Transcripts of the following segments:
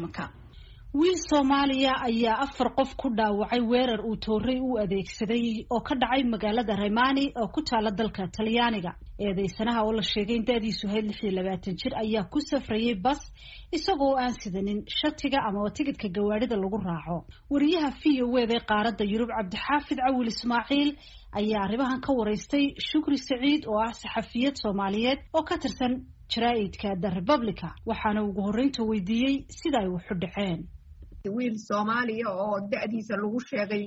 caalamka. wiil Soomaaliya ayaa 4 qof ku dhaawacay weerar uu tooray u adeegsaday oo ka dhacay magaalada Rimani oo ku taala dalka Talyaaniga. eedeysanaha oo la sheegay in da'diisu ahayd 26 jir ayaa ku safrayay bas isagoo aan sidanin shatiga ama tigidhka gawaarida lagu raaco. wariyaha VOA ee qaaradda Yurub Cabdixaafid Cawil Ismaaciil ayaa arrimahan ka wareystay Shukri Saciid oo ah saxafiyad Soomaaliyeed oo ka tirsan jaraa'idka The Republica, waxaana ugu horreynta weydiiyey sida ay wax u dhaceen. wiil Soomaaliya oo da'diisa lagu sheegay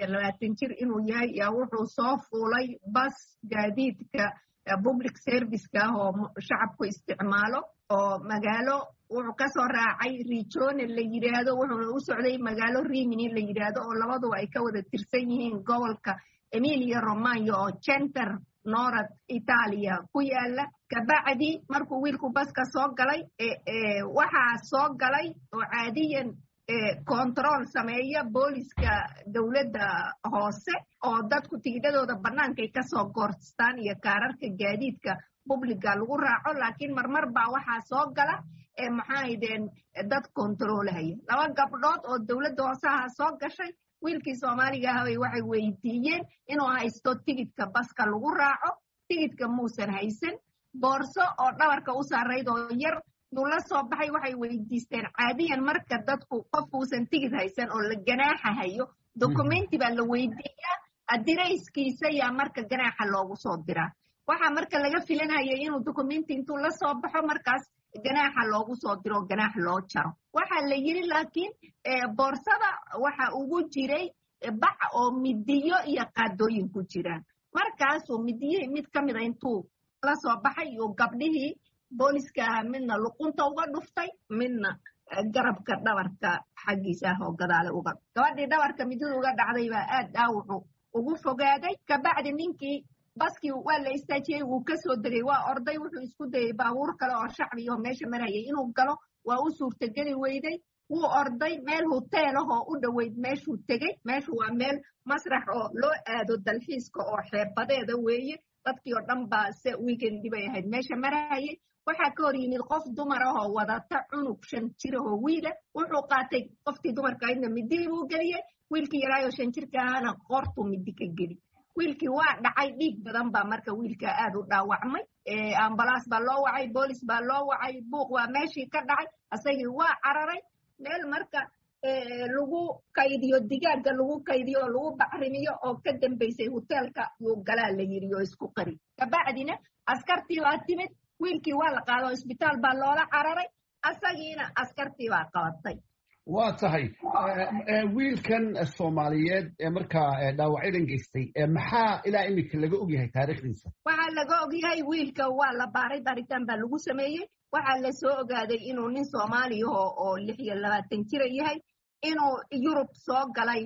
26 jir inuu yahay yaa wuxuu soo fuulay bas gaadiidka public service-ka oo shacabku isticmaalo oo magaalo wuxuu ka soo raacay Regione la yiraahdo wuxuu u socday magaalo Rimini la yiraahdo oo labaduba ay ka wada tirsan yihiin gobolka Emilia Romagna oo center North Italia ku yaala. kabacdi markuu wiilku baska soo galay waxa soo galay oo caadiyan control sameeya booliska dawladda hoose oo dadku tigidhadooda banaanka ay ka soo goorstaan iyo kaararka gaadiidka publica lagu raaco, laakiin marmar baa waxa soo gala maxaydeen dad controlaya. 2 gabdhood oo dawladda hoosaha soo gashay wiilkii Soomaaliga ah waxay weydiiyeen inuu haysto tigidhka baska lagu raaco. tigidhka muusan haysan, boorso oo dhabarka u saarayd oo yar la soo baxay. waxay weydiisteen caadiyan marka dadku qofkuusan tigid haysan oo la ganaaxa hayo documenti baa la weydiiyaa, adirayskiisa yaa marka ganaaxa loogu soo diraa. waxa marka laga filanayay inuu documenti intuu la soo baxo markaas ganaaxa loogu soo diro ganaax loo jaro. waxa la yiri laakiin boorsada waxa ugu jiray bac oo midiyo iyo qaadooyin ku jiraan. markaasuu midiyo mid kamid ah intuu la soo baxay iyo gabdhihii booliska midna luqunta uga dhuftay midna garabka dhabarka xagiisa oo gadaale uga. gabadhii dhabarka midida uga dhacday baa aad dhaawacu ugu fogaaday. kabacdi ninkii baskii waa la istaajiyay wuu ka soo degay, waa orday, wuxuu isku dayay baabuur kale oo shacbi oo meesha marayay inuu galo, waa u suurtageli weyday. wuu orday meel hotel ah oo u dhoweyd meeshuu tegey. meeshu waa meel masrax oo loo aado dalxiiska oo xeebadeeda weeye. dadkii oo dhan baa se weekendi bay ahayd meesha marayay. waxaa ka hor yimid qof dumar ah oo wadata cunug 5 jir oo wiila. wuxuu qaatay qoftii dumarka ahaydna midii buu geliyay, wiilkii yaraayo 5 jirka ahna qortuu midi ka geli. wiilkii waa dhacay, dhiig badan baa marka wiilka aad u dhaawacmay. ambalaas baa loo wacay, boolis baa loo wacay, buuq waa meeshii ka dhacay. asagii waa cararay meel marka lagu kaydiyo digaaga lagu kaydiyo oo lagu bacrimiyo oo ka dambeysay hotelka yuu galaa la yiri oo isku qari. kabacdina askartii waa timid, wiilkii waa la qaaday isbitaal baa loola cararay, asagiina askartii baa qabatay. waa tahay wiilkan Soomaaliyeed markaa dhaawacyadan geystay maxaa ilaa imika laga og yahay taariikhdiisa? waxaa laga og yahay wiilka waa la baaray, baaritaan baa lagu sameeyey. waxaa la soo ogaaday inuu nin Soomaali oo 26 jir yahay, inuu Yurub soo galay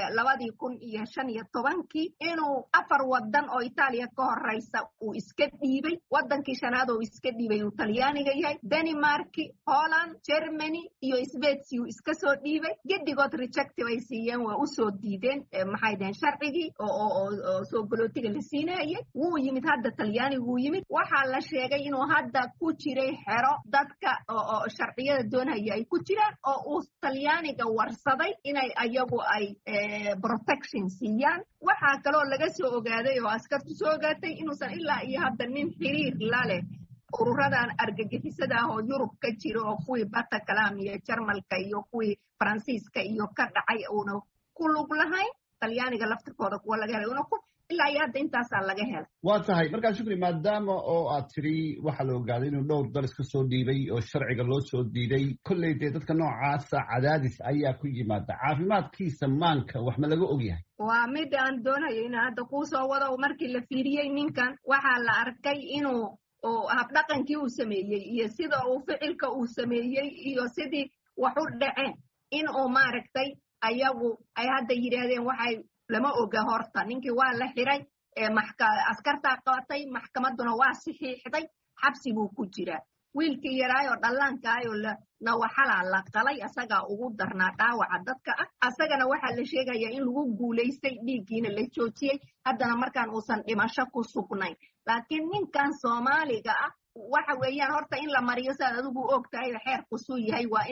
2015, inuu 4 wadan oo Itaaliya ka horeysa uu iska dhiibay. wadankii shanaad oo iska dhiibay uu Talyaaniga yahay, Denmark, Holland, Germany iyo Switzerland uu iska soo dhiibay. gedigood reject ay siiyeen, waa u soo diideen maxaydeen sharcigii oo soo galootiga la siinayay. wuu yimid hadda Talyaaniga uu yimid. waxaa la sheegay inuu hadda ku jiray xero dadka oo sharciyada doonaya ay ku jiraan oo uu Talyaaniga warsaday inay ayagu ay protection siiyaan. waxaa kaloo laga soo ogaaday oo askartu soo ogaatay inuusan ilaa iyo hadda nin xiriir la leh ururadan argagixisada ah oo Yurub ka jiro oo kuwii Bataclan iyo Jarmalka iyo kuwii Faransiiska iyo ka dhacay uuna ku lug lahayn. Talyaaniga laftirkooda kuwa laga helay una ku ilaa iyo hadda intaasaa laga helay. waa tahay markaa Shukri, maadaama oo aad tiri waxaa la ogaaday inuu dhowr dal iska soo dhiibay oo sharciga loo soo diiday, kolley dee dadka noocaasa cadaadis ayaa ku yimaada. caafimaadkiisa maanka wax ma laga og yahay? waa mid aan doonayo in hadda kuu soo wado. markii la fiiriyey ninkan waxaa la arkay inuu habdhaqankii uu sameeyey iyo sida uu ficilka uu sameeyey iyo sidii wax u dhaceen in uu maaragtay ayagu ay hadda yiraahdeen waxay lama oga. horta ninkii waa la xiray, askartaa qabatay, maxkamaduna waa saxiixday, xabsi buu ku jiraa. wiilkii yaraayoo dhallaanka ayoo nawaxalaa la qalay, asagaa ugu darnaa dhaawaca dadka ah. asagana waxaa la sheegayaa in lagu guulaystay, dhiiggiina la joojiyey, haddana markaan uusan dhimasho ku sugnayn. laakiin ninkan Soomaaliga ah waxa weeyaan horta in la mariyo saad adigu og tahay xeerku suu yahay waa in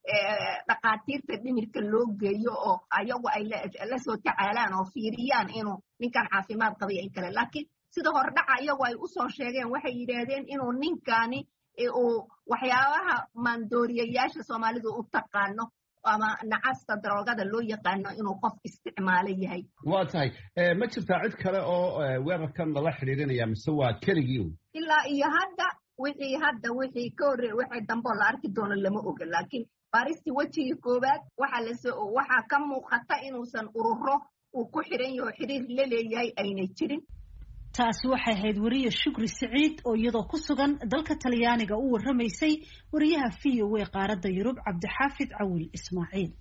dhaqaatiirta dhimirka loo geeyo oo ayagu ay la soo tacaalaan oo fiiriyaan inuu ninkan caafimaad qabay in kale laakiin sida hordhaca iyagu ay usoo sheegeen waxay yidhaahdeen inuu ninkani uu waxyaabaha maandooriyayaasha soomaalidu u taqaano ama nacasta daroogada loo yaqaano inuu qof isticmaalo yahay. waa tahay ma jirtaa cid kale oo weerarkan lala xidhiirinaya mise waa keligii un ilaa iyo hadda wixii ka horreey wixii dambe oo la arki doono lama oga laakiin baaristii wejigii koowaad waxaa ka muuqata inuusan ururo uu ku xiran yaho xiriir la leeyahay aynay jirin. taasi waxay ahayd wariye shukri siciid oo iyadoo ku sugan dalka talyaaniga u warramaysay wariyaha VOA qaaradda Yurub Cabdixaafid Cawil Ismaaciil.